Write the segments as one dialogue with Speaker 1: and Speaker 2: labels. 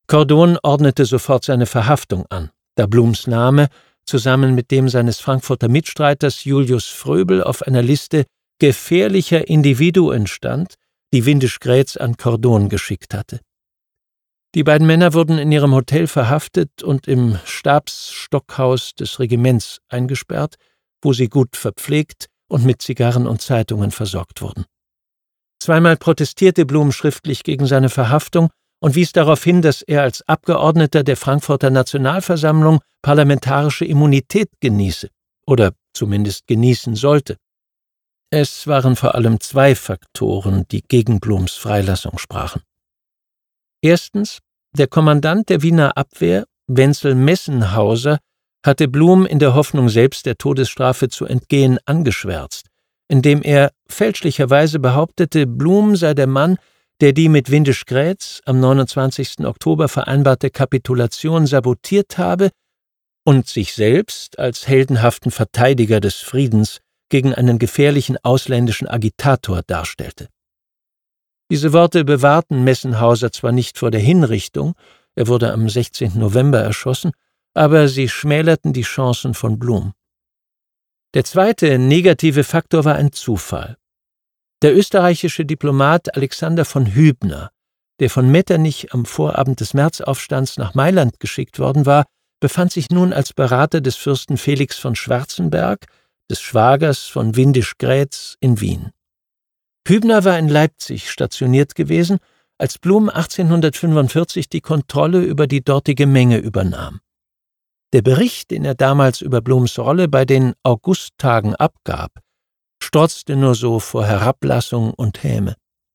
Speaker 1: Cordon ordnete sofort seine Verhaftung an, da Blums Name zusammen mit dem seines Frankfurter Mitstreiters Julius Fröbel auf einer Liste gefährlicher Individuen stand, die Windisch-Graetz an Cordon geschickt hatte. Die beiden Männer wurden in ihrem Hotel verhaftet und im Stabsstockhaus des Regiments eingesperrt, wo sie gut verpflegt und mit Zigarren und Zeitungen versorgt wurden. Zweimal protestierte Blum schriftlich gegen seine Verhaftung und wies darauf hin, dass er als Abgeordneter der Frankfurter Nationalversammlung parlamentarische Immunität genieße oder zumindest genießen sollte. Es waren vor allem zwei Faktoren, die gegen Blums Freilassung sprachen. Erstens, der Kommandant der Wiener Abwehr, Wenzel Messenhauser, hatte Blum in der Hoffnung, selbst der Todesstrafe zu entgehen, angeschwärzt, indem er fälschlicherweise behauptete, Blum sei der Mann, der die mit Windisch-Graetz am 29. Oktober vereinbarte Kapitulation sabotiert habe und sich selbst als heldenhaften Verteidiger des Friedens gegen einen gefährlichen ausländischen Agitator darstellte. Diese Worte bewahrten Messenhauser zwar nicht vor der Hinrichtung, er wurde am 16. November erschossen, aber sie schmälerten die Chancen von Blum. Der zweite negative Faktor war ein Zufall. Der österreichische Diplomat Alexander von Hübner, der von Metternich am Vorabend des Märzaufstands nach Mailand geschickt worden war, befand sich nun als Berater des Fürsten Felix von Schwarzenberg, des Schwagers von Windisch-Graetz, in Wien. Hübner war in Leipzig stationiert gewesen, als Blum 1845 die Kontrolle über die dortige Menge übernahm. Der Bericht, den er damals über Blums Rolle bei den Augusttagen abgab, strotzte nur so vor Herablassung und Häme.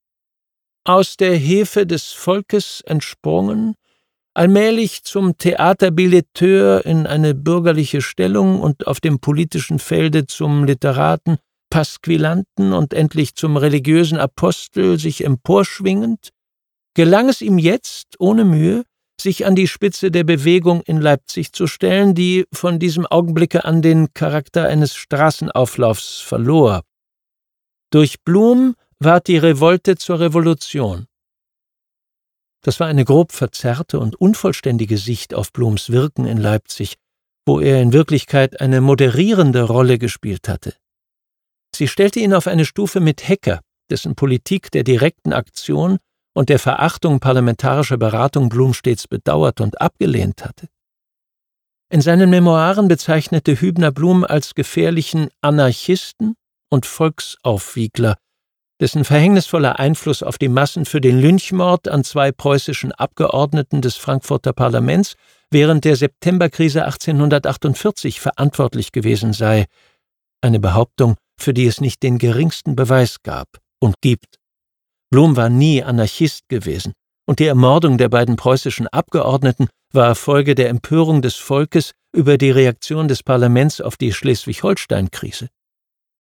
Speaker 1: Aus der Hefe des Volkes entsprungen, allmählich zum Theaterbilleteur in eine bürgerliche Stellung und auf dem politischen Felde zum Literaten, Pasquillanten und endlich zum religiösen Apostel sich emporschwingend, gelang es ihm jetzt, ohne Mühe, sich an die Spitze der Bewegung in Leipzig zu stellen, die von diesem Augenblicke an den Charakter eines Straßenauflaufs verlor. Durch Blum ward die Revolte zur Revolution. Das war eine grob verzerrte und unvollständige Sicht auf Blums Wirken in Leipzig, wo er in Wirklichkeit eine moderierende Rolle gespielt hatte. Sie stellte ihn auf eine Stufe mit Hecker, dessen Politik der direkten Aktion und der Verachtung parlamentarischer Beratung Blum stets bedauert und abgelehnt hatte. In seinen Memoiren bezeichnete Hübner Blum als gefährlichen Anarchisten und Volksaufwiegler, dessen verhängnisvoller Einfluss auf die Massen für den Lynchmord an zwei preußischen Abgeordneten des Frankfurter Parlaments während der Septemberkrise 1848 verantwortlich gewesen sei, eine Behauptung, für die es nicht den geringsten Beweis gab und gibt. Blum war nie Anarchist gewesen, und die Ermordung der beiden preußischen Abgeordneten war Folge der Empörung des Volkes über die Reaktion des Parlaments auf die Schleswig-Holstein-Krise.